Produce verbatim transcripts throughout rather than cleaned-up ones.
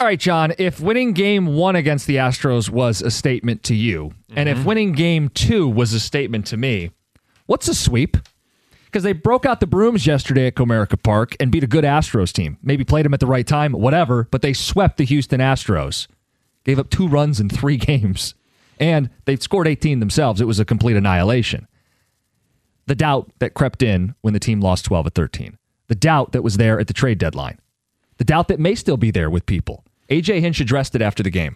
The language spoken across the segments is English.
All right, John, if winning game one against the Astros was a statement to you, mm-hmm. and if winning game two was a statement to me, what's a sweep? Because they broke out the brooms yesterday at Comerica Park and beat a good Astros team. Maybe played them at the right time, whatever, but they swept the Houston Astros. Gave up two runs in three games. And they scored eighteen themselves. It was a complete annihilation. The doubt that crept in when the team lost twelve at thirteen. The doubt that was there at the trade deadline. The doubt that may still be there with people. A J Hinch addressed it after the game.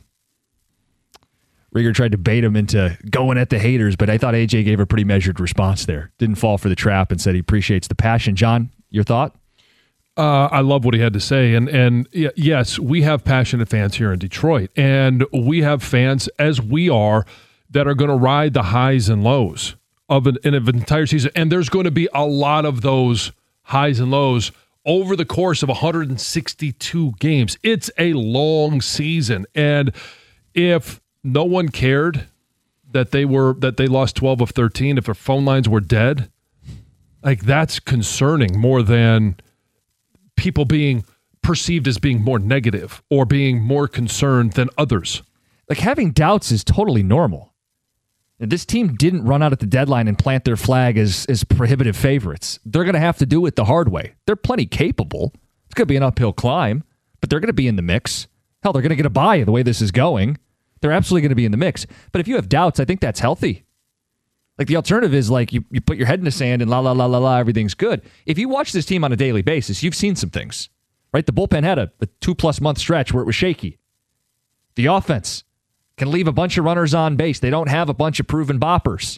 Rieger tried to bait him into going at the haters, but I thought A J gave a pretty measured response there. Didn't fall for the trap and said he appreciates the passion. John, your thought? Uh, I love what he had to say. And, and yes, we have passionate fans here in Detroit. And we have fans, as we are, that are going to ride the highs and lows of an, in an entire season. And there's going to be a lot of those highs and lows over the course of one hundred sixty-two games. It's a long season. And if no one cared that they were that they lost twelve of thirteen, if their phone lines were dead, like that's concerning more than people being perceived as being more negative or being more concerned than others. Like having doubts is totally normal. And this team didn't run out at the deadline and plant their flag as, as prohibitive favorites. They're going to have to do it the hard way. They're plenty capable. It's going to be an uphill climb, but they're going to be in the mix. Hell, they're going to get a bye the way this is going. They're absolutely going to be in the mix. But if you have doubts, I think that's healthy. Like the alternative is like you, you put your head in the sand and la, la, la, la, la, everything's good. If you watch this team on a daily basis, you've seen some things, right? The bullpen had a, a two-plus month stretch where it was shaky. The offense can leave a bunch of runners on base. They don't have a bunch of proven boppers.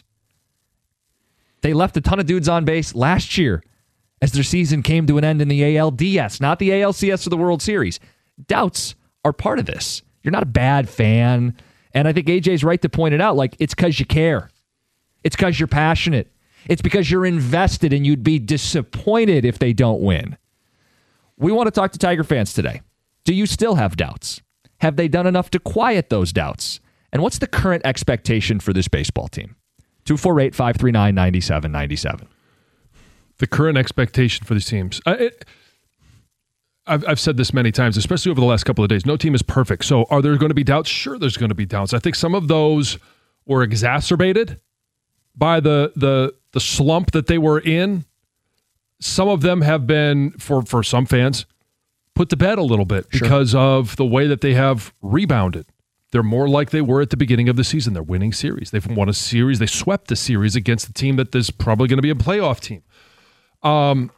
They left a ton of dudes on base last year as their season came to an end in the A L D S, not the A L C S or the World Series. Doubts are part of this. You're not a bad fan. And I think A J's right to point it out. Like, it's because you care. It's because you're passionate. It's because you're invested and you'd be disappointed if they don't win. We want to talk to Tiger fans today. Do you still have doubts? Have they done enough to quiet those doubts? And what's the current expectation for this baseball team? two four eight, five three nine, nine seven nine seven. The current expectation for these teams. Uh, it, I've, I've said this many times, especially over the last couple of days. No team is perfect. So are there going to be doubts? Sure, there's going to be doubts. I think some of those were exacerbated by the the the slump that they were in. Some of them have been, for, for some fans, put to bed a little bit sure. because of the way that they have rebounded. They're more like they were at the beginning of the season. They're winning series. They've won a series. They swept a series against the team that is probably going to be a playoff team. Um,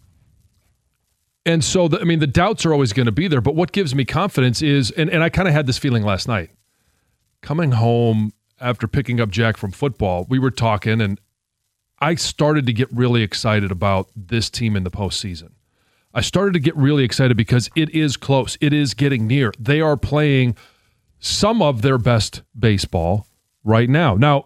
and so, the, I mean, the doubts are always going to be there. But what gives me confidence is, and, and I kind of had this feeling last night, coming home after picking up Jack from football, we were talking, and I started to get really excited about this team in the postseason. I started to get really excited because it is close. It is getting near. They are playing some of their best baseball right now. Now,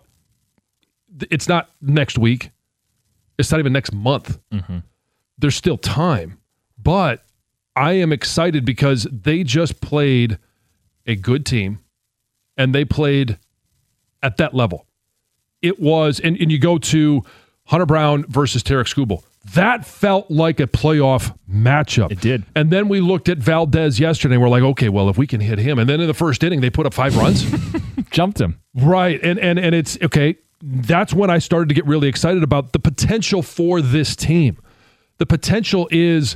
it's not next week. It's not even next month. Mm-hmm. There's still time. But I am excited because they just played a good team, and they played at that level. It was, and, and you go to Hunter Brown versus Tarek Skubal. That felt like a playoff matchup. It did. And then we looked at Valdez yesterday and we're like, okay, well, if we can hit him. And then in the first inning, they put up five runs. Jumped him. Right. And, and, and it's, okay, that's when I started to get really excited about the potential for this team. The potential is,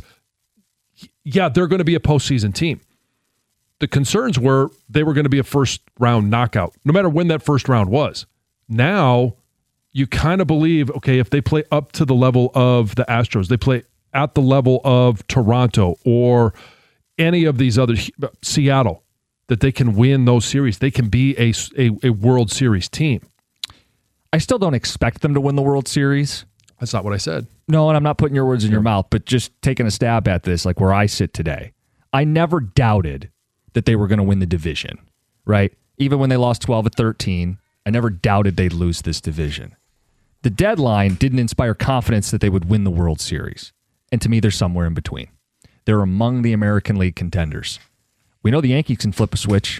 yeah, they're going to be a postseason team. The concerns were they were going to be a first-round knockout, no matter when that first round was. Now, you kind of believe, okay, if they play up to the level of the Astros, they play at the level of Toronto or any of these other, Seattle, that they can win those series. They can be a, a, a World Series team. I still don't expect them to win the World Series. That's not what I said. No, and I'm not putting your words in your mouth, but just taking a stab at this, like where I sit today. I never doubted that they were going to win the division, right? Even when they lost twelve at thirteen, I never doubted they'd lose this division. The deadline didn't inspire confidence that they would win the World Series. And to me, they're somewhere in between. They're among the American League contenders. We know the Yankees can flip a switch.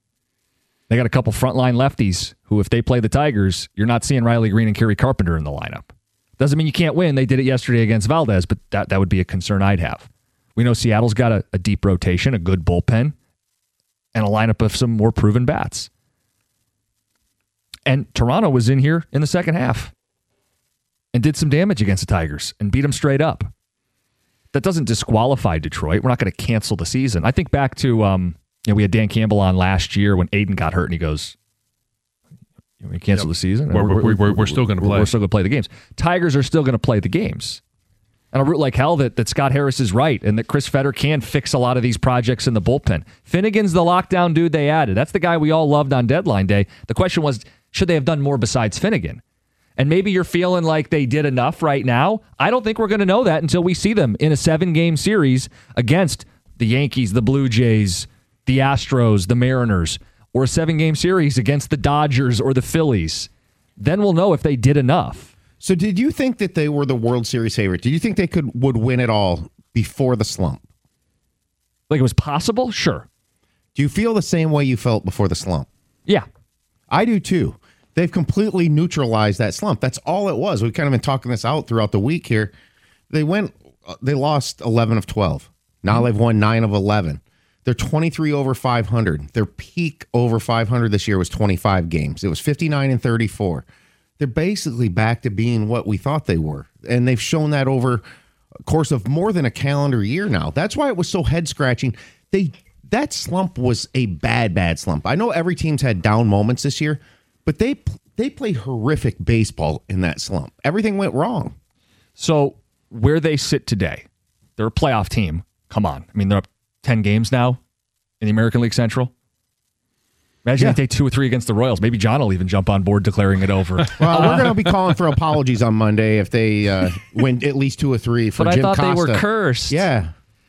They got a couple frontline lefties who, if they play the Tigers, you're not seeing Riley Green and Kerry Carpenter in the lineup. Doesn't mean you can't win. They did it yesterday against Valdez, but that, that would be a concern I'd have. We know Seattle's got a, a deep rotation, a good bullpen. and a lineup of some more proven bats. And Toronto was in here in the second half and did some damage against the Tigers and beat them straight up. That doesn't disqualify Detroit. We're not going to cancel the season. I think back to, um, you know, we had Dan Campbell on last year when Aiden got hurt, and he goes, we cancel yep. the season? We're, we're, we're, we're still going to play. We're still going to play the games. Tigers are still going to play the games. And I root like hell that, that Scott Harris is right and that Chris Fetter can fix a lot of these projects in the bullpen. Finnegan's the lockdown dude they added. That's the guy we all loved on deadline day. The question was, should they have done more besides Finnegan? And maybe you're feeling like they did enough right now. I don't think we're going to know that until we see them in a seven-game series against the Yankees, the Blue Jays, the Astros, the Mariners, or a seven-game series against the Dodgers or the Phillies. Then we'll know if they did enough. So did you think that they were the World Series favorite? Did you think they could would win it all before the slump? Like it was possible? Sure. Do you feel the same way you felt before the slump? Yeah. I do too. They've completely neutralized that slump. That's all it was. We've kind of been talking this out throughout the week here. They went, they lost eleven of twelve. Now mm-hmm. they've won nine of eleven. They're twenty-three over five hundred. Their peak over five hundred this year was twenty-five games. It was fifty-nine and thirty-four. They're basically back to being what we thought they were. And they've shown that over a course of more than a calendar year now. That's why it was so head-scratching. They That slump was a bad, bad slump. I know every team's had down moments this year, but they they played horrific baseball in that slump. Everything went wrong. So where they sit today, they're a playoff team. Come on. I mean, they're up ten games now in the American League Central. Imagine yeah. they take two or three against the Royals. Maybe John will even jump on board declaring it over. Well, we're going to be calling for apologies on Monday if they uh, win at least two or three for but Jim Costa. But I thought Costa. they were cursed. Yeah.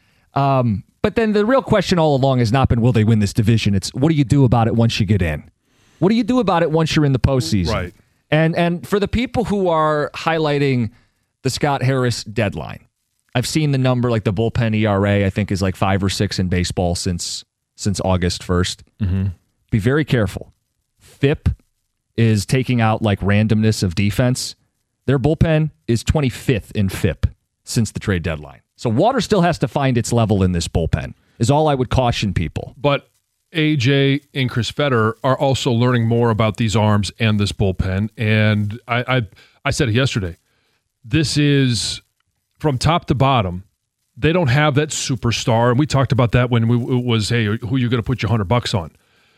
Um, but then the real question all along has not been, will they win this division? It's, what do you do about it once you get in? What do you do about it once you're in the postseason? Right. And, and for the people who are highlighting the Scott Harris deadline, I've seen the number, like the bullpen E R A, I think is like five or six in baseball since since August first. Mm-hmm. Be very careful. F I P is taking out like randomness of defense. Their bullpen is twenty-fifth in F I P since the trade deadline. So water still has to find its level in this bullpen, is all I would caution people. But A J and Chris Fetter are also learning more about these arms and this bullpen. And I, I, I said it yesterday. This is from top to bottom. They don't have that superstar. And we talked about that when we, it was, hey, who are you going to put your hundred bucks on?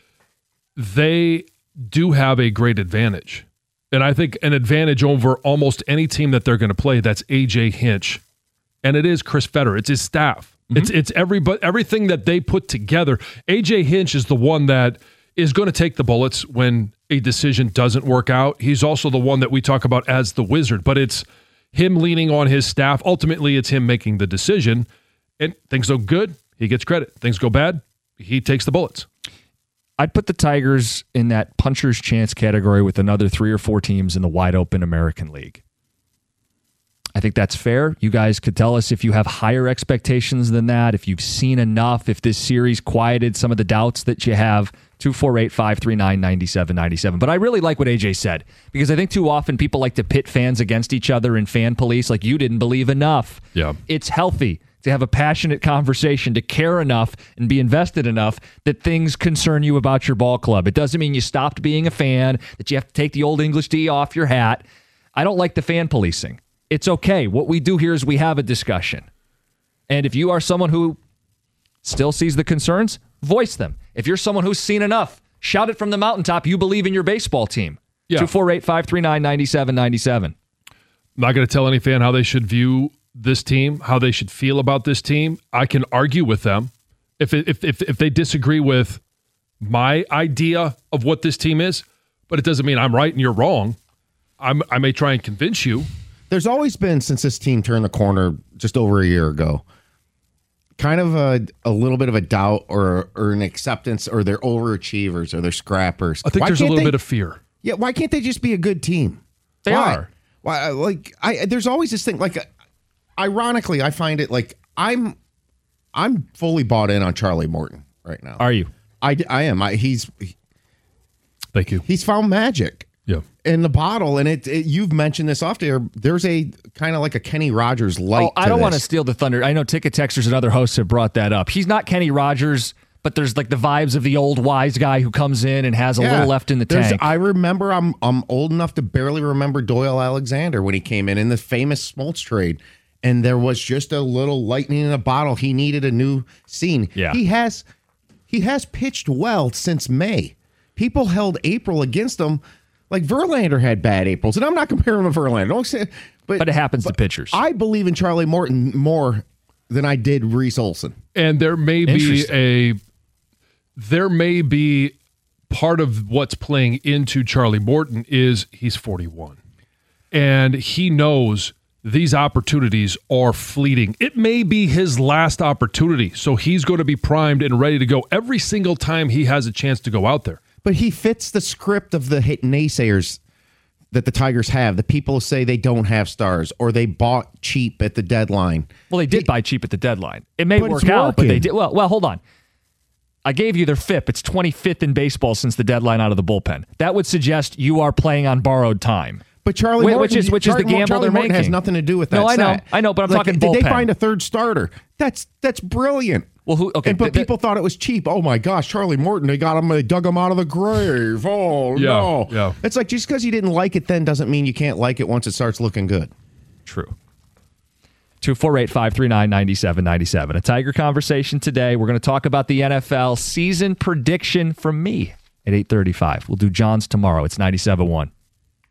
They do have a great advantage. And I think an advantage over almost any team that they're going to play, that's A J Hinch. And it is Chris Fetter. It's his staff. Mm-hmm. It's it's every, but everything that they put together. A J Hinch is the one that is going to take the bullets when a decision doesn't work out. He's also the one that we talk about as the wizard. But it's him leaning on his staff. Ultimately, it's him making the decision. And things go good, he gets credit. Things go bad, he takes the bullets. I'd put the Tigers in that puncher's chance category with another three or four teams in the wide open American League. I think that's fair. You guys could tell us if you have higher expectations than that, if you've seen enough, if this series quieted some of the doubts that you have. two four eight, five three nine, nine seven nine seven. But I really like what A J said, because I think too often people like to pit fans against each other in fan police, like you didn't believe enough. Yeah. It's healthy to have a passionate conversation, to care enough and be invested enough that things concern you about your ball club. It doesn't mean you stopped being a fan, that you have to take the old English D off your hat. I don't like the fan policing. It's okay. What we do here is we have a discussion. And if you are someone who still sees the concerns, voice them. If you're someone who's seen enough, shout it from the mountaintop. You believe in your baseball team. Yeah. two four eight, five three nine, nine seven nine seven. I'm not going to tell any fan how they should view this team, how they should feel about this team. I can argue with them. If it, if if if they disagree with my idea of what this team is, but it doesn't mean I'm right and you're wrong. I'm, I may try and convince you. There's always been, since this team turned the corner just over a year ago, kind of a, a little bit of a doubt or or an acceptance, or they're overachievers or they're scrappers. I think why there's a little they, bit of fear. Yeah, why can't they just be a good team? They why? are. Why? Like, I there's always this thing. Like, ironically, I find it like I'm I'm fully bought in on Charlie Morton right now. Are you? I, I am. I, he's he, Thank you. He's found magic. Yeah. In the bottle, and it, it you've mentioned this often. There's a kind of like a Kenny Rogers light. Oh, I to don't this. want to steal the thunder. I know Ticket Texters and other hosts have brought that up. He's not Kenny Rogers, but there's like the vibes of the old wise guy who comes in and has a Yeah. little left in the There's- tank. I remember, I'm I'm old enough to barely remember Doyle Alexander when he came in in the famous Smoltz trade, and there was just a little lightning in a bottle. He needed a new scene. Yeah. He has he has pitched well since May. People held April against him. Like Verlander had bad Aprils, and I'm not comparing him to Verlander. Don't say, but But it happens to pitchers. I believe in Charlie Morton more than I did Reese Olson. And there may be Interesting. a there may be part of what's playing into Charlie Morton is he's forty-one. And he knows these opportunities are fleeting. It may be his last opportunity, so he's going to be primed and ready to go every single time he has a chance to go out there. But he fits the script of the hit naysayers that the Tigers have. The people who say they don't have stars or they bought cheap at the deadline. well, they did buy cheap at the deadline. It may But work it's out, but they working. did. Well, well, hold on. I gave you their F I P. It's twenty-fifth in baseball since the deadline out of the bullpen. That would suggest you are playing on borrowed time. But Charlie Wh- Morton, which is- which is the Charlie- gamble Charlie they're Morton has making. nothing to do with that. No, I know. stat. I know, but I'm Like, talking Did they bullpen. find a third starter? That's that's brilliant. Well, who? Okay, And, but th- th- people thought it was cheap. Oh my gosh, Charlie Morton! They got him. They dug him out of the grave. Oh Yeah, no! yeah. It's like just because you didn't like it then doesn't mean you can't like it once it starts looking good. True. two four eight, five three nine, nine seven nine seven. A Tiger conversation today. We're going to talk about the N F L season prediction from me at eight thirty-five. We'll do John's tomorrow. It's ninety-seven point one.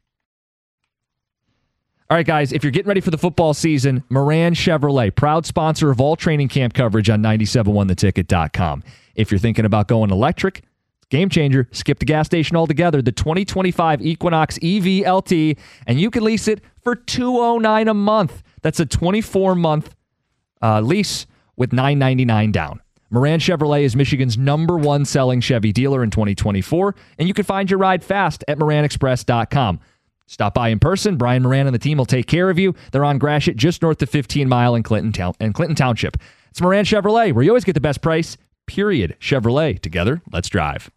All right, guys, if you're getting ready for the football season, Moran Chevrolet, proud sponsor of all training camp coverage on ninety-seven one the ticket dot com. If you're thinking about going electric, game changer, skip the gas station altogether, the twenty twenty-five Equinox E V L T, and you can lease it for two hundred nine dollars a month. That's a twenty-four month uh, lease with nine ninety-nine down. Moran Chevrolet is Michigan's number one selling Chevy dealer in twenty twenty-four, and you can find your ride fast at moran express dot com. Stop by in person. Brian Moran and the team will take care of you. They're on Gratiot, just north of fifteen mile in Clinton, Town- in Clinton Township. It's Moran Chevrolet, where you always get the best price, period. Chevrolet. Together, let's drive.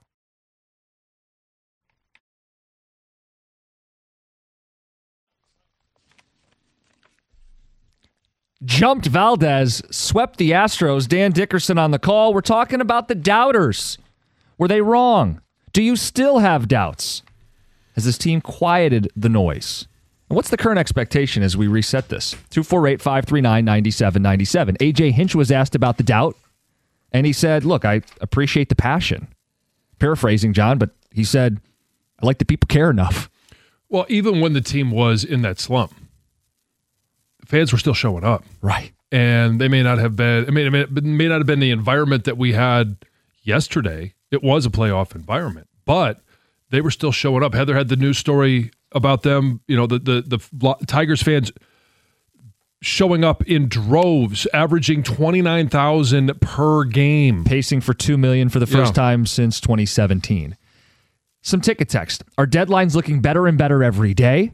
Jumped Valdez, swept the Astros. Dan Dickerson on the call. We're talking about the doubters. Were they wrong? Do you still have doubts? Has this team quieted the noise? And what's the current expectation as we reset this? two four eight, five three nine, nine seven nine seven. A J Hinch was asked about the doubt, and he said, look, I appreciate the passion. Paraphrasing, John, but he said, I like that people care enough. Well, even when the team was in that slump, fans were still showing up. Right. And they may not have been, I mean, it may not have been the environment that we had yesterday. It was a playoff environment, but they were still showing up. Heather had the news story about them, you know, the, the, the Tigers fans showing up in droves, averaging twenty-nine thousand per game. Pacing for two million dollars for the first Yeah. time since twenty seventeen. Some ticket text. Our deadline's looking better and better every day.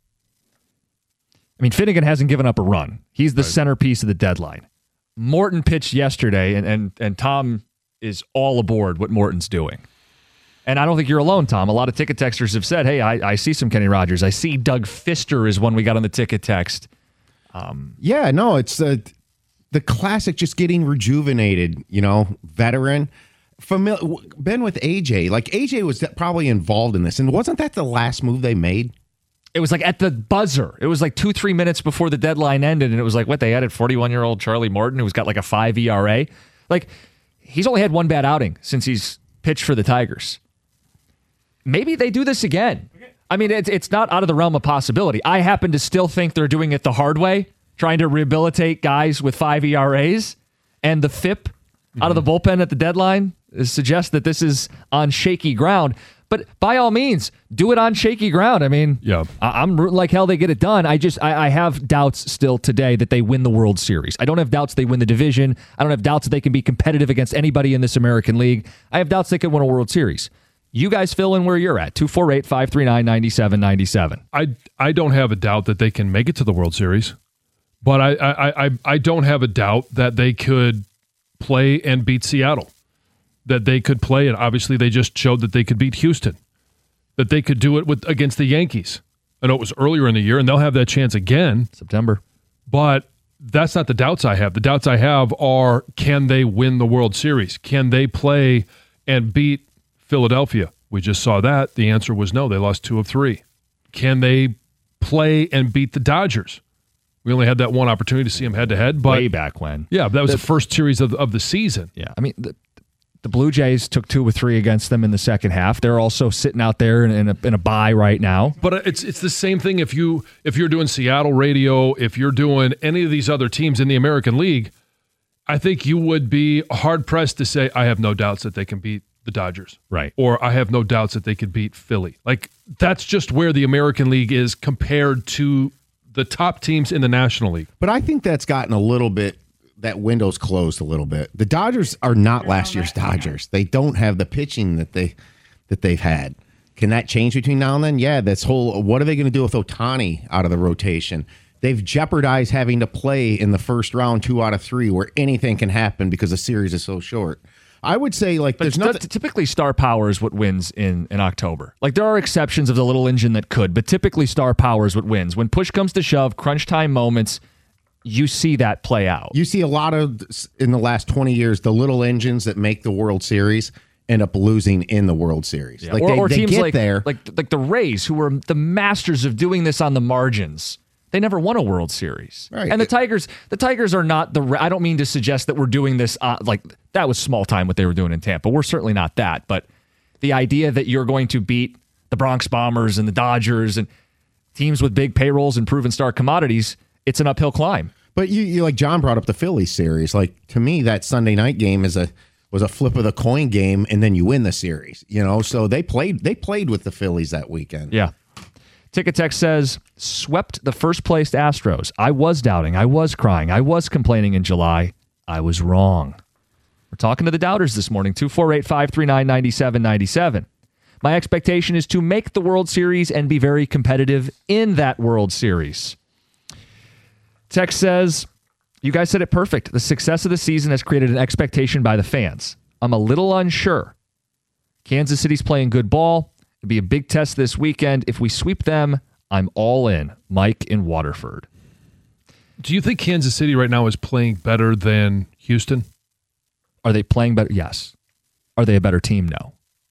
I mean, Finnegan hasn't given up a run. He's the Right. centerpiece of the deadline. Morton pitched yesterday, and, and, and Tom is all aboard what Morton's doing. And I don't think you're alone, Tom. A lot of ticket texters have said, hey, I, I see some Kenny Rogers. I see Doug Fister is one we got on the ticket text. Yeah, no, it's uh, the classic just getting rejuvenated, you know, veteran. Familiar, been with A J. Like, A J was probably involved in this. And wasn't that the last move they made? It was like at the buzzer. It was like two, three minutes before the deadline ended, and it was like, what, they added forty-one-year-old Charlie Morton, who's got like a five E R A? Like, he's only had one bad outing since he's pitched for the Tigers. Maybe they do this again. I mean, it's, it's not out of the realm of possibility. I happen to still think they're doing it the hard way, trying to rehabilitate guys with five E R As, and the F I P out of the bullpen at the deadline suggests that this is on shaky ground. But by all means, do it on shaky ground. I mean, Yeah. I- I'm rooting like hell they get it done. I just, I, I have doubts still today that they win the World Series. I don't have doubts they win the division. I don't have doubts that they can be competitive against anybody in this American League. I have doubts they can win a World Series. You guys fill in where you're at. two four eight, five three nine, nine seven nine seven. I I don't have a doubt that they can make it to the World Series, but I I I, I don't have a doubt that they could play and beat Seattle. That they could play, and obviously they just showed that they could beat Houston. That they could do it with against the Yankees. I know it was earlier in the year, and they'll have that chance again. September. But that's not the doubts I have. The doubts I have are, can they win the World Series? Can they play and beat Philadelphia? We just saw that. The answer was no. They lost two of three. Can they play and beat the Dodgers? We only had that one opportunity to see them head-to-head. But way back when. Yeah, that was the, the first series of, of the season. Yeah, I mean, the, the Blue Jays took two or three against them in the second half. They're also sitting out there in, in, a, in a bye right now. But it's it's the same thing if, you, if you're doing Seattle radio, if you're doing any of these other teams in the American League, I think you would be hard-pressed to say, I have no doubts that they can beat the Dodgers. Right. Or I have no doubts that they could beat Philly. Like, that's just where the American League is compared to the top teams in the National League. But I think that's gotten a little bit, that window's closed a little bit. The Dodgers are not last year's Dodgers. They don't have the pitching that they that they've had. Can that change between now and then? Yeah, this whole, what are they going to do with Ohtani out of the rotation? They've jeopardized having to play in the first round two out of three where anything can happen because the series is so short. I would say, like, but there's nothing. Typically, star power is what wins in, in October. Like, there are exceptions of the little engine that could, but typically, star power is what wins. When push comes to shove, crunch time moments, you see that play out. You see a lot of, in the last twenty years, the little engines that make the World Series end up losing in the World Series. Yeah. Like, or, they, or they teams get like, there. like like the Rays, who were the masters of doing this on the margins. They never won a World Series. Right. And the Tigers, the Tigers are not the. I don't mean to suggest that we're doing this uh, like that was small time what they were doing in Tampa. We're certainly not that. But the idea that you're going to beat the Bronx Bombers and the Dodgers and teams with big payrolls and proven star commodities, it's an uphill climb. But you, you like John brought up the Phillies series. Like, to me, that Sunday night game is a was a flip of the coin game, and then you win the series. You know, so they played they played with the Phillies that weekend. Yeah. Ticket Tech says, swept the first-placed Astros. I was doubting. I was crying. I was complaining in July. I was wrong. We're talking to the doubters this morning, two four eight, five three nine, nine seven nine seven. My expectation is to make the World Series and be very competitive in that World Series. Tech says, you guys said it perfect. The success of the season has created an expectation by the fans. I'm a little unsure. Kansas City's playing good ball. It'll be a big test this weekend. If we sweep them, I'm all in. Mike in Waterford. Do you think Kansas City right now is playing better than Houston? Are they playing better? Yes. Are they a better team? No.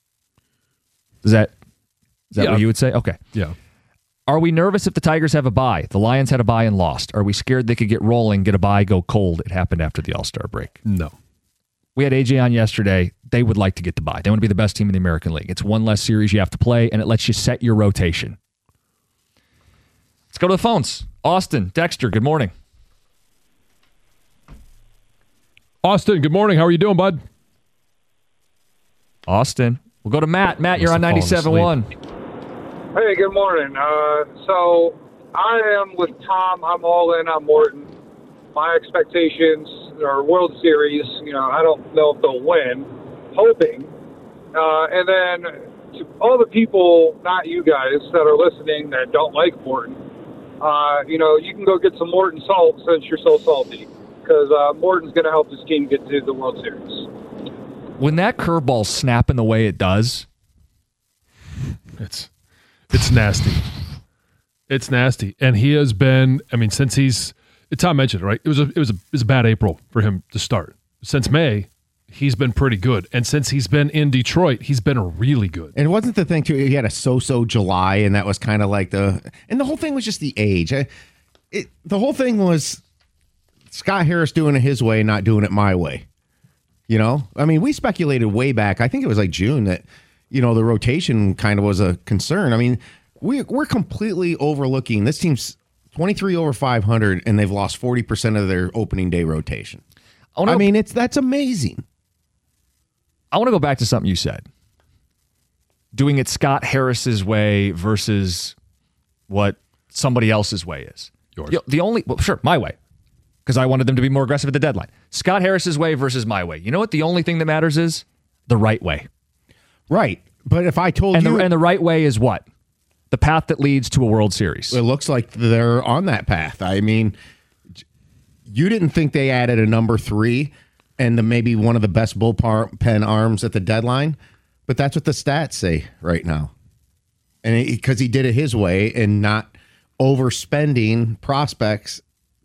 Is that, is that yeah. what you would say? Okay. Yeah. Are we nervous if the Tigers have a bye? The Lions had a bye and lost. Are we scared they could get rolling, get a bye, go cold? It happened after the All-Star break. No. We had A J on yesterday. They would like to get the bye. They want to be the best team in the American League. It's one less series you have to play, and it lets you set your rotation. Let's go to the phones. Austin, Dexter, good morning. Austin, good morning. How are you doing, bud? Austin. We'll go to Matt. Matt, you're on ninety-seven point one. Hey, good morning. Uh, so I am with Tom. I'm all in on Morton. My expectations are World Series. You know, I don't know if they'll win. Hoping. Uh, and then to all the people, not you guys, that are listening that don't like Morton, uh, you know, you can go get some Morton salt since you're so salty. Because uh, Morton's going to help this team get to the World Series. When that curveball's snapping the way it does, it's it's nasty. It's nasty, and he has been. I mean, since he's Tom mentioned it, right? It was a it was a it was a bad April for him to start. Since May, he's been pretty good, and since he's been in Detroit, he's been really good. And it wasn't the thing too. He had a so-so July, and that was kind of like the. And the whole thing was just the age. I, it the whole thing was Scott Harris doing it his way, not doing it my way. You know, I mean, we speculated way back. I think it was like June that, you know, the rotation kind of was a concern. I mean, we, we're completely overlooking this team's twenty-three over five hundred, and they've lost forty percent of their opening day rotation. I, I mean, it's that's amazing. I want to go back to something you said. Doing it Scott Harris's way versus what somebody else's way is. Yours. The, the only, well, sure, my way. Because I wanted them to be more aggressive at the deadline. Scott Harris's way versus my way. You know what the only thing that matters is? The right way. Right. But if I told and you... The, and the right way is what? The path that leads to a World Series. It looks like they're on that path. I mean, you didn't think they added a number three and the, maybe one of the best bullpen arms at the deadline, but that's what the stats say right now. And because he did it his way and not overspending prospects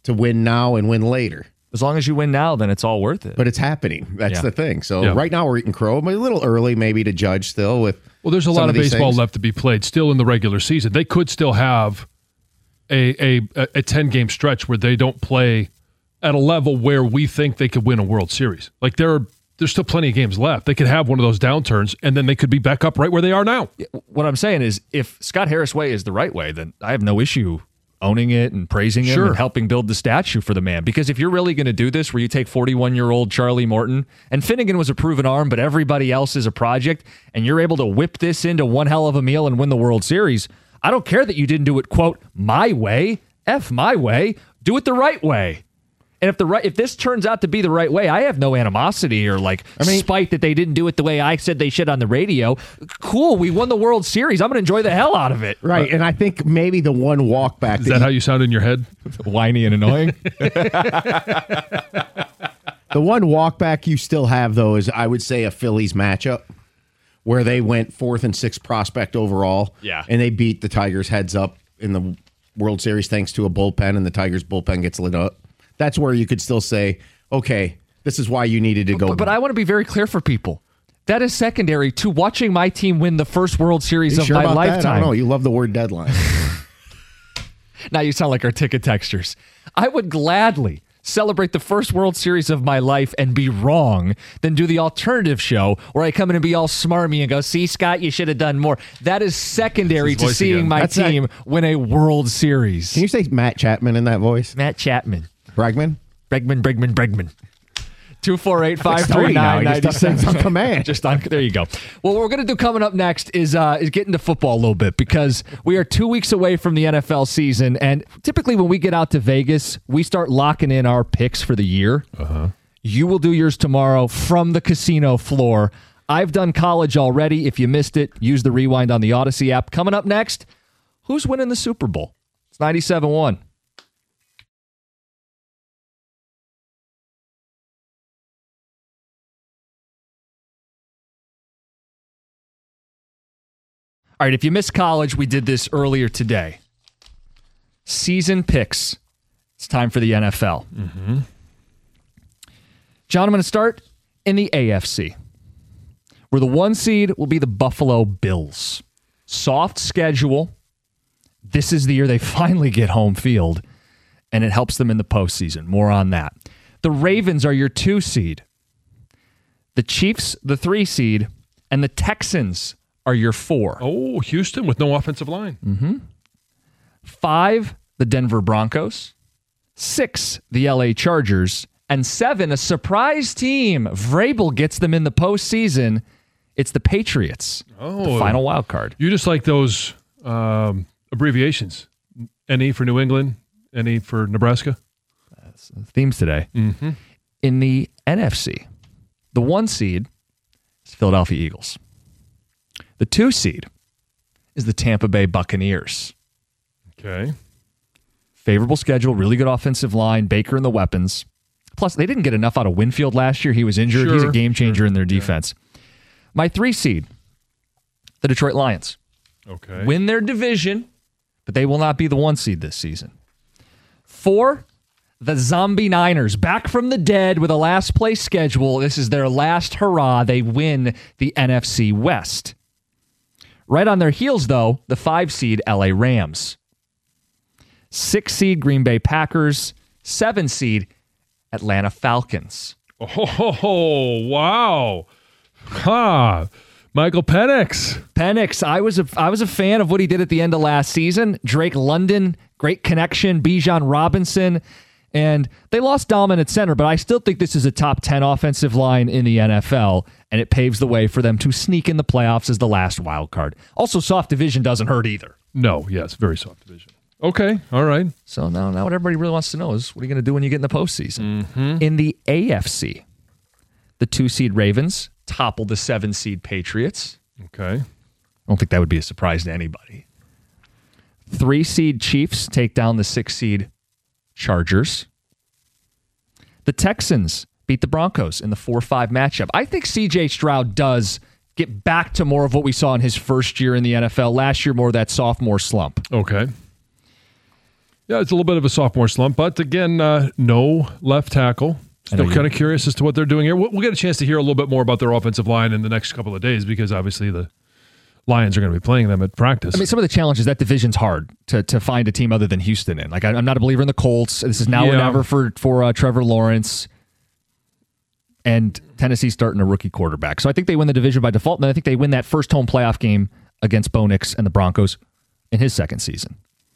to win now and win later. As long as you win now, then it's all worth it. But it's happening. That's Yeah. the thing. So Yeah. right now we're eating crow. But a little early maybe to judge still with Well, there's a some lot of, these baseball things. left to be played still in the regular season. They could still have a a a ten-game stretch where they don't play at a level where we think they could win a World Series. Like there are there's still plenty of games left. They could have one of those downturns, and then they could be back up right where they are now. What I'm saying is, if Scott Harris way is the right way, then I have no issue owning it and praising him Sure. and helping build the statue for the man. Because if you're really going to do this, where you take forty-one-year-old Charlie Morton, and Finnegan was a proven arm, but everybody else is a project, and you're able to whip this into one hell of a meal and win the World Series, I don't care that you didn't do it, quote, my way, F my way, do it the right way. And if the right, if this turns out to be the right way, I have no animosity or like I mean- spite that they didn't do it the way I said they should on the radio. Cool, we won the World Series. I'm going to enjoy the hell out of it. Right. And I think maybe the one walk back Is that how you sound in your head? Whiny and annoying. the one walk back you still have though is I would say a Phillies matchup where they went fourth and sixth prospect overall. Yeah. And they beat the Tigers heads up in the World Series thanks to a bullpen, and the Tigers bullpen gets lit up. That's where you could still say, okay, this is why you needed to go. But, but I want to be very clear for people. That is secondary to watching my team win the first World Series You of sure my about that? I lifetime. don't know. You love the word deadline. Now you sound like our ticket texters. I would gladly celebrate the first World Series of my life and be wrong than do the alternative show where I come in and be all smarmy and go, see, Scott, you should have done more. That is secondary It's his to voice seeing again. my That's that- team win a World Series. Can you say Matt Chapman in that voice? Matt Chapman. Bregman? Bregman, Bregman, Bregman. two four eight, five three Tony now. nine, He nine just does six. things on command. Just on, there you go. Well, what we're going to do coming up next is uh, is get into football a little bit because we are two weeks away from the N F L season. And typically when we get out to Vegas, we start locking in our picks for the year. Uh-huh. You will do yours tomorrow from the casino floor. I've done college already. If you missed it, use the rewind on the Odyssey app. Coming up next, who's winning the Super Bowl? It's ninety-seven one. All right, if you missed college, we did this earlier today. Season picks. It's time for the N F L. Mm-hmm. John, I'm going to start in the A F C, where the one seed will be the Buffalo Bills. Soft schedule. This is the year they finally get home field, and it helps them in the postseason. More on that. The Ravens are your two seed. The Chiefs, the three seed, and the Texans are your four. Oh, Houston with no offensive line. Mm-hmm. Five, the Denver Broncos. Six, the L A Chargers. And seven, a surprise team. Vrabel gets them in the postseason. It's the Patriots, Oh. the final wild card. You just like those um, abbreviations. N E for New England, N E for Nebraska. That's the themes today. Mm-hmm. In the N F C, the one seed is Philadelphia Eagles. The two seed is the Tampa Bay Buccaneers. Okay. Favorable schedule, really good offensive line, Baker and the weapons. Plus, they didn't get enough out of Winfield last year. He was injured. Sure, He's a game changer sure, in their defense. My three seed, the Detroit Lions. Okay. Win their division, but they will not be the one seed this season. Four, the Zombie Niners. Back from the dead with a last place schedule. This is their last hurrah. They win the N F C West. Right on their heels, though, the five seed L A Rams. Six seed Green Bay Packers. Seven seed Atlanta Falcons. Oh, wow. Ha. Michael Penix. Penix, I was a I was a fan of what he did at the end of last season. Drake London, great connection. Bijan Robinson, and they lost dominant center, but I still think this is a top ten offensive line in the N F L, and it paves the way for them to sneak in the playoffs as the last wild card. Also, soft division doesn't hurt either. No, yes, very soft division. Okay, all right. So now, now what everybody really wants to know is what are you going to do when you get in the postseason? Mm-hmm. In the A F C, the two seed Ravens topple the seven seed Patriots. Okay. I don't think that would be a surprise to anybody. Three seed Chiefs take down the six seed Chargers. The Texans beat the Broncos in the four five matchup. I think C J Stroud does get back to more of what we saw in his first year in the N F L. Last year, more of that sophomore slump. Okay. Yeah, it's a little bit of a sophomore slump, but again, uh, no left tackle. Still kind of curious as to what they're doing here. We'll, we'll get a chance to hear a little bit more about their offensive line in the next couple of days because obviously the Lions are going to be playing them at practice. I mean, some of the challenges, that division's hard to to find a team other than Houston in. Like, I, I'm not a believer in the Colts. This is now Yeah. or never for, for uh, Trevor Lawrence. And Tennessee's starting a rookie quarterback. So I think they win the division by default, and then I think they win that first home playoff game against Bo Nix and the Broncos in his second season.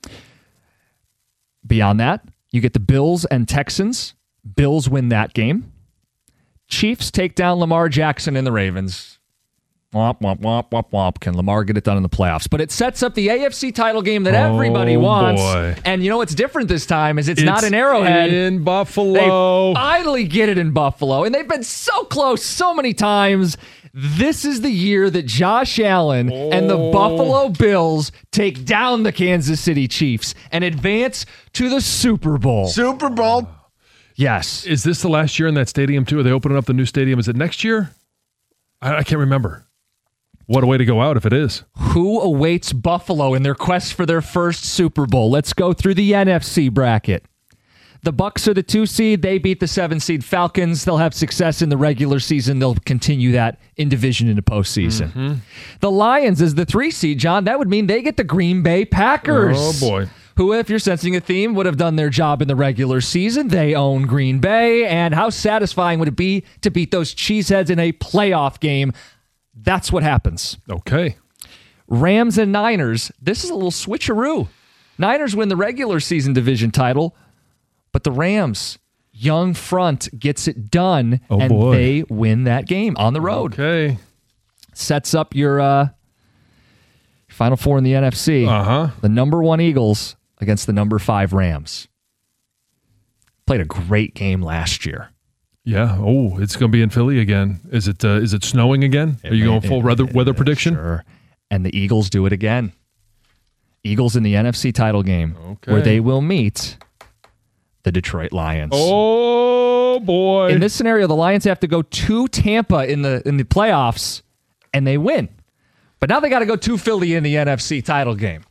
Beyond that, you get the Bills and Texans. Bills win that game. Chiefs take down Lamar Jackson and the Ravens. Womp, womp, womp, womp, womp. Can Lamar get it done in the playoffs? But it sets up the A F C title game that everybody Oh, wants. boy. And you know what's different this time is it's, It's not an Arrowhead. in Buffalo. They finally get it in Buffalo. And they've been so close so many times. This is the year that Josh Allen and the Oh. Buffalo Bills take down the Kansas City Chiefs and advance to the Super Bowl. Super Bowl. Yes. Is this the last year in that stadium, too? Are they opening up the new stadium? Is it next year? I, I can't remember. What a way to go out if it is. Who awaits Buffalo in their quest for their first Super Bowl? Let's go through the N F C bracket. The Bucs are the two seed. They beat the seven seed Falcons. They'll have success in the regular season. They'll continue that in division into postseason. Mm-hmm. The Lions is the three seed, John. That would mean they get the Green Bay Packers. Oh, boy. Who, if you're sensing a theme, would have done their job in the regular season. They own Green Bay. And how satisfying would it be to beat those cheeseheads in a playoff game? That's what happens. Okay. Rams and Niners. This is a little switcheroo. Niners win the regular season division title, but the Rams, young front, gets it done, Oh, and boy. they win that game on the road. Okay. Sets up your uh, Final Four in the N F C. Uh-huh. The number one Eagles against the number five Rams. Played a great game last year. Yeah. Oh, it's going to be in Philly again. Is it? Uh, is it snowing again? Are you It- going full it- weather it- weather prediction? Sure. And the Eagles do it again. Eagles in the N F C title game, Okay. where they will meet the Detroit Lions. Oh boy! In this scenario, the Lions have to go to Tampa in the in the playoffs, and they win. But now they got to go to Philly in the N F C title game.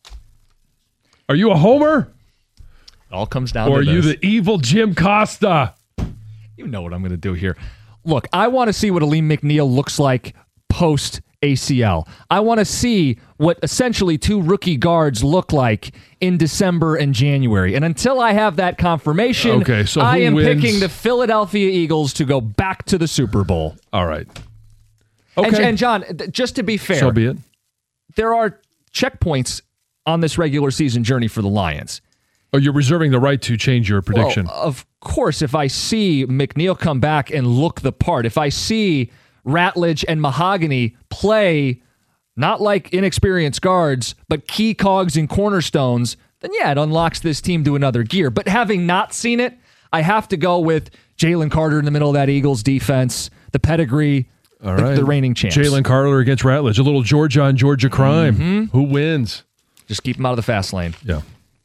Are you a homer, It all comes down or to are you this. the evil Jim Costa? You know what I'm going to do here. Look, I want to see what Aleem McNeil looks like post A C L. I want to see what essentially two rookie guards look like in December and January. And until I have that confirmation, Okay, so I who am wins? picking the Philadelphia Eagles to go back to the Super Bowl. All right. And, Okay. and John, th- just to be fair, so be it. there are checkpoints on this regular season journey for the Lions. Oh, you're reserving the right to change your prediction. Well, of course, if I see McNeil come back and look the part, if I see Ratledge and Mahogany play not like inexperienced guards, but key cogs and cornerstones, then yeah, it unlocks this team to another gear. But having not seen it, I have to go with Jalen Carter in the middle of that Eagles defense, the pedigree, All the, right. the reigning champs. Jalen Carter against Ratledge. A little Georgia on Georgia crime. Mm-hmm. Who wins? Just keep them out of the fast lane. Yeah.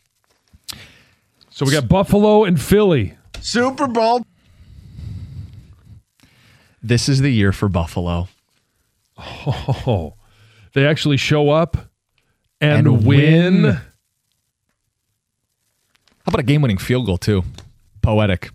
So we got Buffalo and Philly. Super Bowl. This is the year for Buffalo. Oh, they actually show up and, And win. win. How about a game-winning field goal, too? Poetic.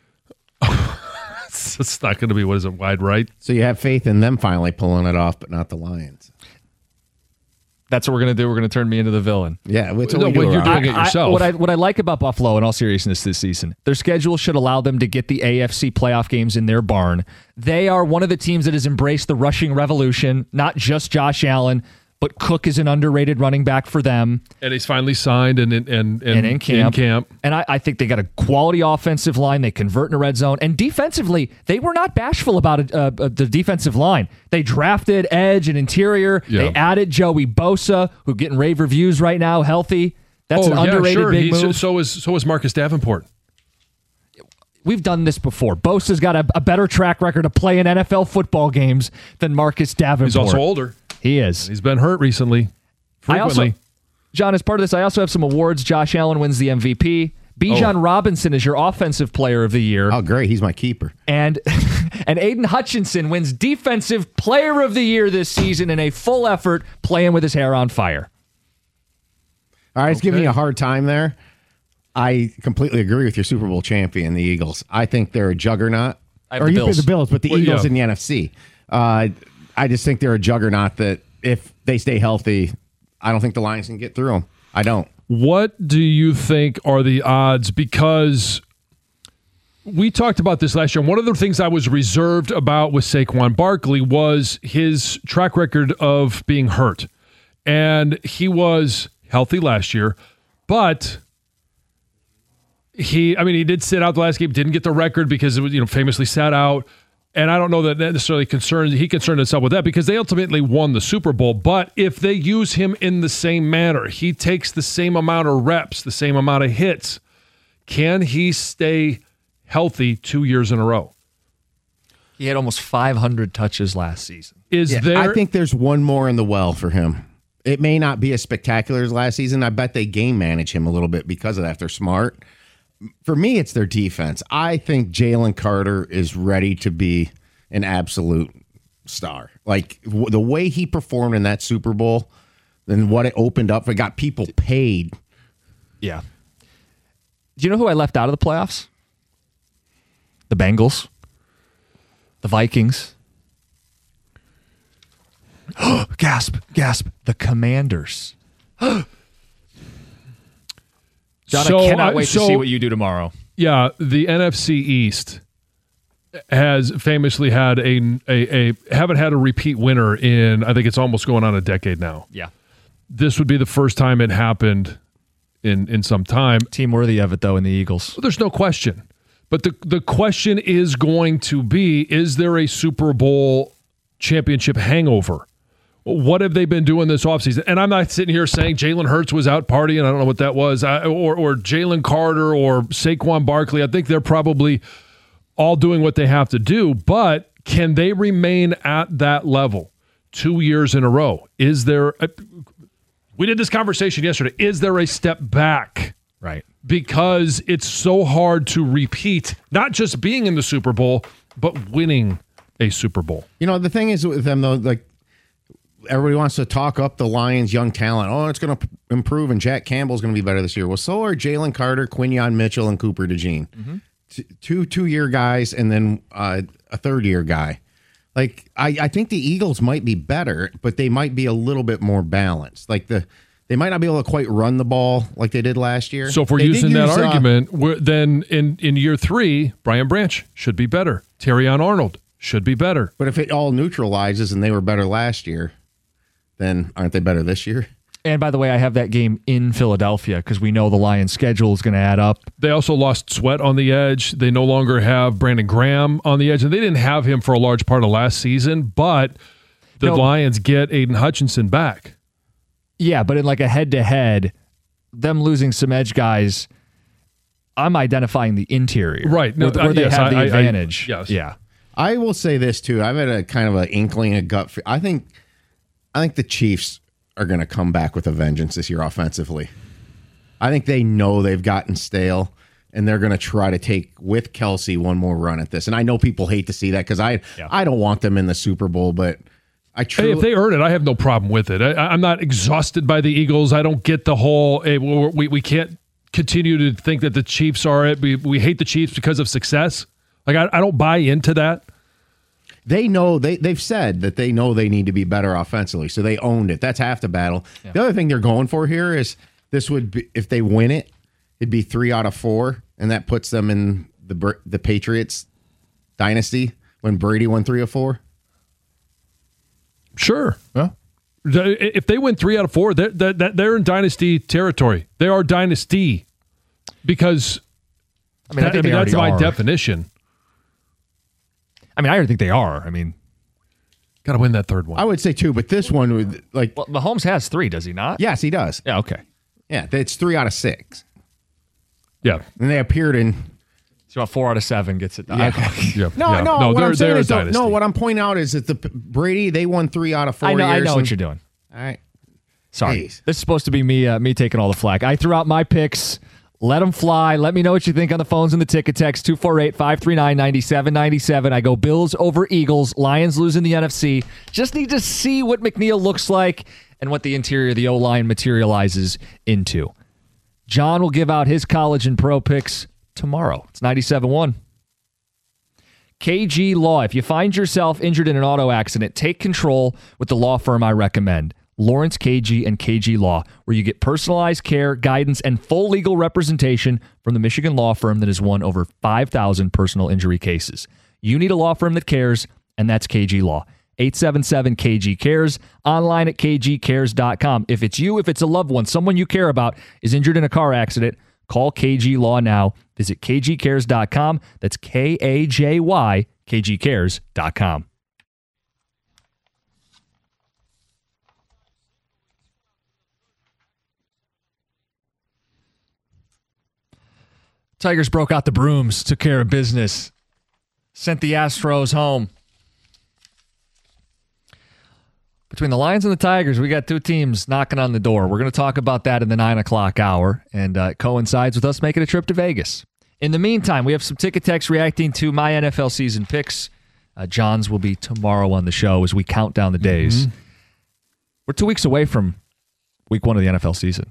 It's, it's not going to be, what is it, wide right? So you have faith in them finally pulling it off, but not the Lions. That's what we're going to do. We're going to turn me into the villain. Yeah, it's No, what we when do you're around. doing it I- yourself. what I what I like about Buffalo, in all seriousness, this season, their schedule should allow them to get the A F C playoff games in their barn. They are one of the teams that has embraced the rushing revolution. Not just Josh Allen, but Cook is an underrated running back for them. And he's finally signed and and and, And in camp. camp. And I, I think they got a quality offensive line. They convert in the red zone. And defensively, they were not bashful about it, uh, uh, the defensive line. They drafted edge and interior. Yeah. They added Joey Bosa, who getting rave reviews right now, healthy. That's oh, an yeah, underrated sure. big He's- move. So is so is Marcus Davenport. We've done this before. Bosa's got a, a better track record of playing N F L football games than Marcus Davenport. He's also older. He is. He's been hurt recently. I also, Frequently. John, as part of this, I also have some awards. Josh Allen wins the M V P. Bijan Oh. Robinson is your offensive player of the year. Oh, great. He's my keeper. And and Aiden Hutchinson wins defensive player of the year this season in a full effort playing with his hair on fire. All right, it's giving Okay. you a hard time there. I completely agree with your Super Bowl champion, the Eagles. I think they're a juggernaut. I have or the you Bills. pick the Bills, but the Well, Eagles yeah. in the N F C. Uh, I just think they're a juggernaut that if they stay healthy, I don't think the Lions can get through them. I don't. What do you think are the odds? Because we talked about this last year. And one of the things I was reserved about with Saquon Barkley was his track record of being hurt. And he was healthy last year, but he, I mean, he did sit out the last game, didn't get the record because it was, you know, famously sat out. And I don't know that necessarily concerns, he concerned himself with that because they ultimately won the Super Bowl. But if they use him in the same manner, he takes the same amount of reps, the same amount of hits, can he stay healthy two years in a row? He had almost five hundred touches last season. Is Yeah, there? I think there's one more in the well for him. It may not be as spectacular as last season. I bet they game manage him a little bit because of that. They're smart. For me, it's their defense. I think Jalen Carter is ready to be an absolute star. Like w- the way he performed in that Super Bowl and what it opened up, it got people paid. Yeah. Do you know who I left out of the playoffs? The Bengals. The Vikings. gasp, gasp. The Commanders. John, So, I cannot uh, wait so- to see what you do tomorrow. Yeah, the N F C East has famously had a, a, a haven't had a repeat winner in, I think it's almost going on a decade now. Yeah. This would be the first time it happened in, in some time. Team worthy of it, though, in the Eagles. Well, there's no question. But the, the question is going to be, is there a Super Bowl championship hangover? What have they been doing this offseason? And I'm not sitting here saying Jalen Hurts was out partying. I don't know what that was. I, or or Jalen Carter or Saquon Barkley. I think they're probably all doing what they have to do. But can they remain at that level two years in a row? Is there a, we did this conversation yesterday. Is there a step back? Right. Because it's so hard to repeat, not just being in the Super Bowl, but winning a Super Bowl. You know, the thing is with them, though, like, everybody wants to talk up the Lions' young talent. Oh, it's going to improve, and Jack Campbell's going to be better this year. Well, so are Jalen Carter, Quinyon Mitchell, and Cooper DeJean. Mm-hmm. T- two two-year guys and then uh, a third-year guy. Like, I, I think the Eagles might be better, but they might be a little bit more balanced. Like, the they might not be able to quite run the ball like they did last year. So if we're They using did that use, uh, argument, we're, then in, in year three, Brian Branch should be better. Terrion Arnold should be better. But if it all neutralizes and they were better last year, then aren't they better this year? And by the way, I have that game in Philadelphia because we know the Lions' schedule is going to add up. They also lost Sweat on the edge. They no longer have Brandon Graham on the edge, and they didn't have him for a large part of last season, but the No. Lions get Aiden Hutchinson back. Yeah, but in like a head-to-head, them losing some edge guys, I'm identifying the interior. Right. No, where, where uh, they yes, have I- the I- I- advantage. yes. Yeah. I will say this too. I've had a kind of an inkling, a gut. fe- I think, I think the Chiefs are going to come back with a vengeance this year offensively. I think they know they've gotten stale, and they're going to try to take with Kelsey one more run at this. And I know people hate to see that because I, Yeah. I don't want them in the Super Bowl, but I Hey, truly. if they earn it, I have no problem with it. I, I'm not exhausted by the Eagles. I don't get the whole, hey, we, we, we can't continue to think that the Chiefs are it. We, we hate the Chiefs because of success. Like, I, I don't buy into that. They know they they've said that they know they need to be better offensively, so they owned it. That's half the battle. The other thing they're going for here is this would be if they win it, it'd be three out of four, and that puts them in the Br- the Patriots dynasty when Brady won three of four. Sure. Yeah. If they win three out of four, they're, they're, they're in dynasty territory. They are dynasty because I mean, I that- think they that's already my are. definition. I mean, I already think they are. I mean, Got to win that third one. I would say two, but this one would like well, Mahomes has three, does he not? yes, he does. Yeah, okay. Yeah, it's three out of six, Yeah. and they appeared in. So about four out of seven gets it done. Yeah. Okay. Yeah. No, yeah. no, no What they're, I'm saying they're is, a no, dynasty. no. What I'm pointing out is that the Brady they won three out of four I know, years. I know what and- you're doing. All right. Sorry. Jeez. This is supposed to be me uh, me taking all the flack. I threw out my picks. Let them fly. Let me know what you think on the phones and the ticket text two four eight, five three nine, nine seven nine seven. I go Bills over Eagles. Lions losing the N F C. Just need to see what McNeil looks like and what the interior of the O-line materializes into. John will give out his college and pro picks tomorrow. It's ninety-seven point one. K G Law. If you find yourself injured in an auto accident, take control with the law firm I recommend. Lawrence K G and K G Law, where you get personalized care, guidance, and full legal representation from the Michigan law firm that has won over five thousand personal injury cases. You need a law firm that cares, and that's K G Law. eight seven seven K G cares, online at k g cares dot com. If it's you, if it's a loved one, someone you care about is injured in a car accident, call K G Law now. Visit k g cares dot com. That's K A J Y, k g cares dot com. Tigers broke out the brooms, took care of business, sent the Astros home. Between the Lions and the Tigers, we got two teams knocking on the door. We're going to talk about that in the nine o'clock hour, and uh, it coincides with us making a trip to Vegas. In the meantime, we have some ticket techs reacting to my N F L season picks. Uh, John's will be tomorrow on the show as we count down the days. Mm-hmm. We're two weeks away from week one of the N F L season.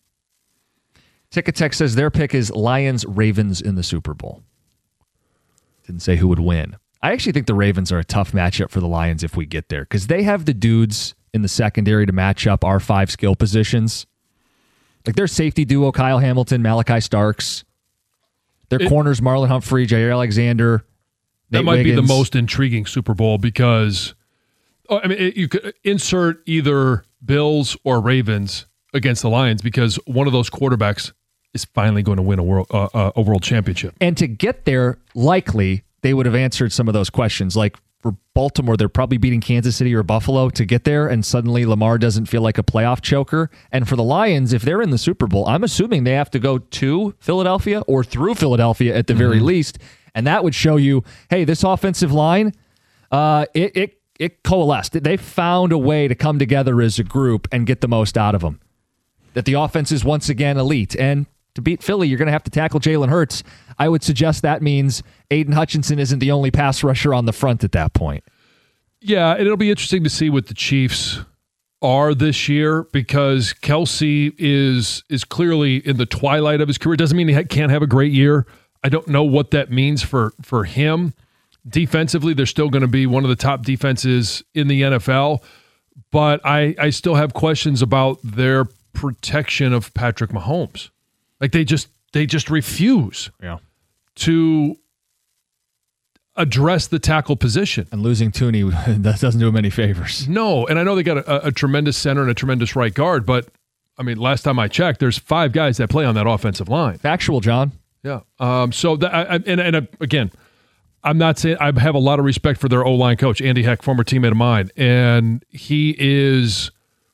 Ticket Tech says their pick is Lions-Ravens in the Super Bowl. Didn't say who would win. I actually think the Ravens are a tough matchup for the Lions if we get there, because they have the dudes in the secondary to match up our five skill positions. Like their safety duo, Kyle Hamilton, Malachi Starks. Their it, corners, Marlon Humphrey, Jair Alexander, That Nate might Wiggins. be the most intriguing Super Bowl because, oh, I mean, it, you could insert either Bills or Ravens against the Lions because one of those quarterbacks is finally going to win a world uh, uh, a world championship. And to get there, likely they would have answered some of those questions. Like for Baltimore, they're probably beating Kansas City or Buffalo to get there, and suddenly Lamar doesn't feel like a playoff choker. And for the Lions, if they're in the Super Bowl, I'm assuming they have to go to Philadelphia or through Philadelphia at the mm-hmm. very least. And that would show you, hey, this offensive line, uh, it, it it coalesced. They found a way to come together as a group and get the most out of them. That the offense is once again elite. And to beat Philly, you're going to have to tackle Jalen Hurts. I would suggest that means Aiden Hutchinson isn't the only pass rusher on the front at that point. Yeah, and it'll be interesting to see what the Chiefs are this year because Kelsey is is clearly in the twilight of his career. Doesn't mean he can't have a great year. I don't know what that means for, for him. Defensively, they're still going to be one of the top defenses in the N F L, but I, I still have questions about their protection of Patrick Mahomes. Like they just they just refuse yeah. to address the tackle position. And losing Tooney that doesn't do him any favors. No, and I know they got a, a tremendous center and a tremendous right guard, but I mean, last time I checked, there's five guys that play on that offensive line. Factual, John. Yeah. Um. So that I, and and I, again, I'm not saying I have a lot of respect for their O-line coach, Andy Heck, former teammate of mine, and he is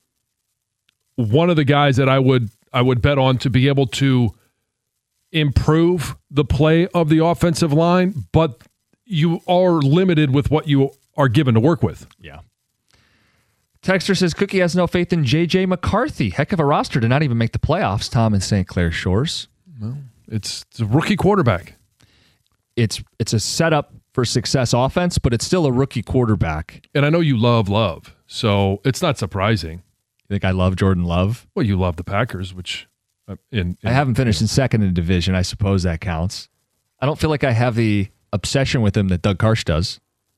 one of the guys that I would. I would bet on to be able to improve the play of the offensive line, but you are limited with what you are given to work with. Yeah. Texter says Cookie has no faith in J J McCarthy. Heck of a roster to not even make the playoffs, Tom in Saint Clair Shores. Well, it's, it's a rookie quarterback. It's it's a setup for success offense, but it's still a rookie quarterback. And I know you love Love, so it's not surprising. You think I love Jordan Love? Well, you love the Packers, which uh, in, in I haven't finished in second in the division. I suppose that counts. I don't feel like I have the obsession with him that Doug Karsh does.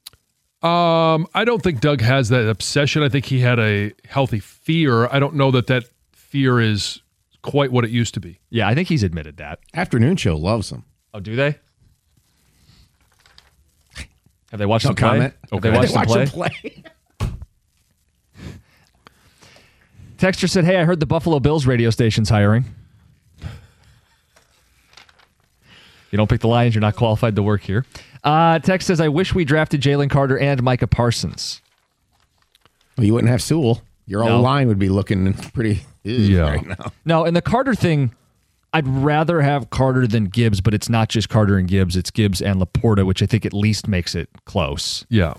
Um, I don't think Doug has that obsession. I think he had a healthy fear. I don't know that that fear is quite what it used to be. Yeah, I think he's admitted that. Afternoon Show loves him. Oh, do they? Have they watched No him play? comment. Have Okay. they watched They him watch play? him play. Texter said, hey, I heard the Buffalo Bills radio station's hiring. You don't pick the Lions, you're not qualified to work here. Uh, Tex says, I wish we drafted Jalen Carter and Micah Parsons. Well, you wouldn't have Sewell. Your No. old line would be looking pretty Yeah. right now. No, and the Carter thing, I'd rather have Carter than Gibbs, but it's not just Carter and Gibbs. It's Gibbs and Laporta, which I think at least makes it close. Yeah.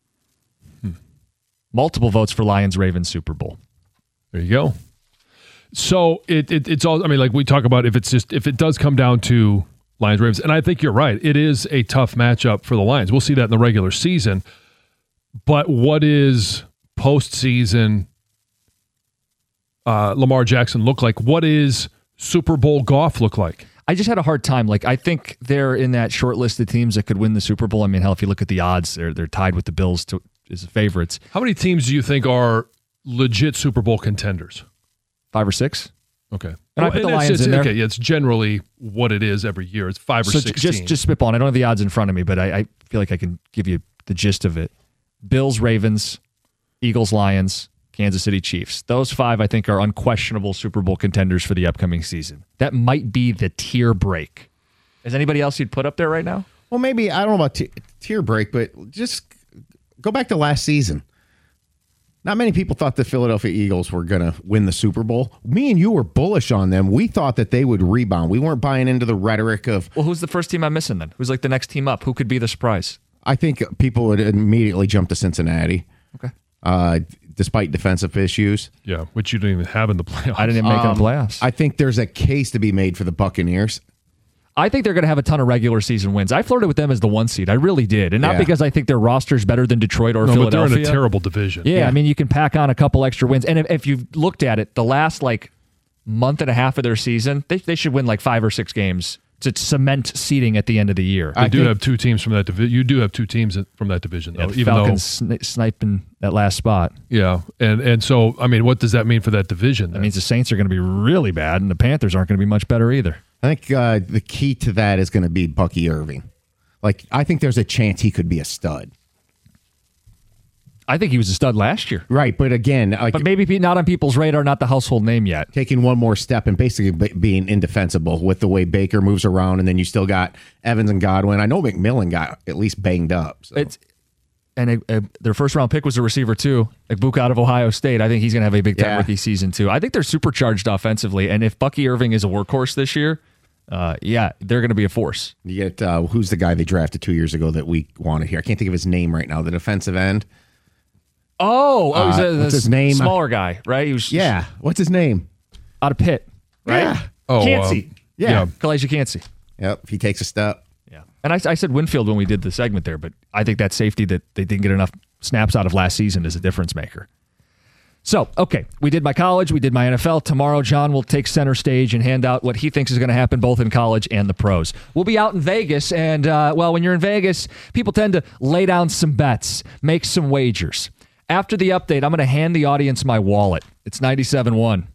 Multiple votes for Lions-Ravens Super Bowl. There you go. So it, it it's all, I mean, like we talk about if it's just, if it does come down to Lions Ravens, and I think you're right, it is a tough matchup for the Lions. We'll see that in the regular season. But what is postseason uh, Lamar Jackson look like? What is Super Bowl golf look like? I just had a hard time. Like, I think they're in that short list of teams that could win the Super Bowl. I mean, hell, if you look at the odds, they're they're tied with the Bills to, as the favorites. How many teams do you think are legit Super Bowl contenders? Five or six. Okay. And well, I put the and Lions it's, in there. Okay, yeah, it's generally what it is every year. It's five or so six just, teams. Just spitballing. I don't have the odds in front of me, but I, I feel like I can give you the gist of it. Bills, Ravens, Eagles, Lions, Kansas City Chiefs. Those five, I think, are unquestionable Super Bowl contenders for the upcoming season. That might be the tier break. Is anybody else you'd put up there right now? Well, maybe, I don't know about t- tier break, but just go back to last season. Not many people thought the Philadelphia Eagles were going to win the Super Bowl. Me and you were bullish on them. We thought that they would rebound. We weren't buying into the rhetoric of... Well, who's the first team I'm missing then? Who's like the next team up? Who could be the surprise? I think people would immediately jump to Cincinnati. Okay. Uh, despite defensive issues. Yeah, which you didn't even have in the playoffs. I didn't even make Um, it the playoffs. I think there's a case to be made for the Buccaneers. I think they're going to have a ton of regular season wins. I flirted with them as the one seed. I really did. And not Yeah. because I think their roster's better than Detroit or no, Philadelphia. but they're in a terrible division. Yeah, Yeah. I mean, you can pack on a couple extra wins. And if, if you've looked at it, the last like month and a half of their season, they, they should win like five or six games to cement seeding at the end of the year. They I do think- have two teams from that division. You do have two teams from that division, though. Yeah, the even Falcons sni- sniping that last spot. though, yeah, and and so I mean, what does that mean for that division? That then? means the Saints are going to be really bad, and the Panthers aren't going to be much better either. I think uh, the key to that is going to be Bucky Irving. Like, I think there's a chance he could be a stud. I think he was a stud last year. Right, but again, like But maybe not on people's radar, not the household name yet. taking one more step and basically be- being indefensible with the way Baker moves around, and then you still got Evans and Godwin. I know McMillan got at least banged up. So. It's and a, a, their first round pick was a receiver too, Igbokwe out of Ohio State. I think he's going to have a big time Yeah. rookie season too. I think they're supercharged offensively, and if Bucky Irving is a workhorse this year, uh, yeah, they're going to be a force. You get uh, who's the guy they drafted two years ago that we wanted here? I can't think of his name right now. The defensive end. Oh, oh, he's Uh, a, what's a his name? smaller guy, right? He was Yeah, what's his name? out of Pitt, right? Yeah. oh, Yancey. um, Yeah. yeah. Kalijah Yancey. Yep. He takes a step. Yeah, and I, I said Winfield when we did the segment there, but I think that safety that they didn't get enough snaps out of last season is a difference maker. So, okay, we did my college, we did my N F L. Tomorrow, John will take center stage and hand out what he thinks is going to happen both in college and the pros. We'll be out in Vegas, and, uh, well, when you're in Vegas, people tend to lay down some bets, make some wagers. After the update, I'm going to hand the audience my wallet. It's ninety-seven point one.